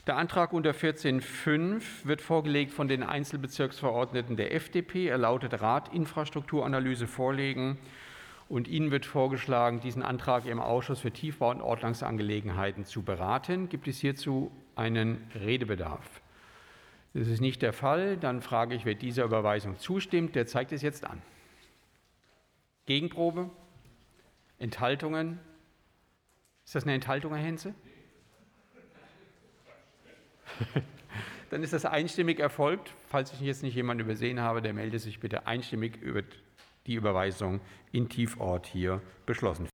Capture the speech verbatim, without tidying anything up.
Der Antrag unter vierzehn Punkt fünf wird vorgelegt von den Einzelbezirksverordneten der F D P. Er lautet: Rat Infrastrukturanalyse vorlegen. Und Ihnen wird vorgeschlagen, diesen Antrag im Ausschuss für Tiefbau- und Ordnungsangelegenheiten zu beraten. Gibt es hierzu einen Redebedarf? Das ist nicht der Fall. Dann frage ich, wer dieser Überweisung zustimmt. Der zeigt es jetzt an. Gegenprobe? Enthaltungen? Ist das eine Enthaltung, Herr Henze? Dann ist das einstimmig erfolgt. Falls ich jetzt nicht jemanden übersehen habe, der melde sich bitte einstimmig über die Überweisung in Tiefort hier beschlossen.